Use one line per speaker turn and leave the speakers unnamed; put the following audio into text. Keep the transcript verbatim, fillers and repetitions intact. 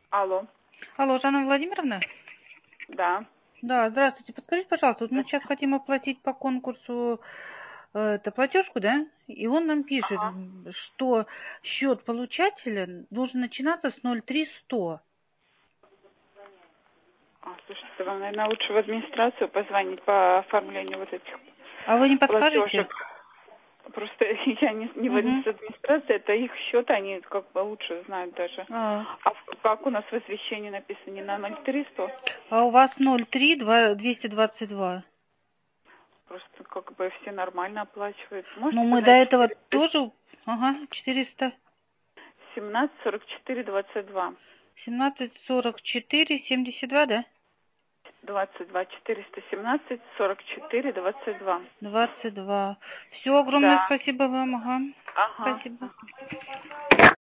Алло.
Алло, Жанна Владимировна?
Да.
Да, здравствуйте. Подскажите, пожалуйста, вот мы сейчас хотим оплатить по конкурсу э, это платежку, да? И он нам пишет,
Ага.
что счет получателя должен начинаться с ноль три сто.
А, слушайте, вам, наверное, лучше в администрацию позвонить по оформлению вот этих
А вы не подскажете?
платежек. Просто я не, не в
Угу.
администрации, это их счет, они как бы лучше знают даже.
А,
А в- как у нас в извещении написано, не на ноль три сто?
а у вас ноль три двести двадцать два.
Просто как бы все нормально оплачивают. Можете
Но мы до
позвонить
этого тоже... Ага, четыреста
семнадцать сорок четыре двадцать два.
семнадцать сорок четыре семьдесят два, да?
двадцать два четыреста семнадцать сорок четыре двадцать два.
Двадцать два. Все, огромное
Да.
спасибо вам. Ага.
Ага.
Спасибо.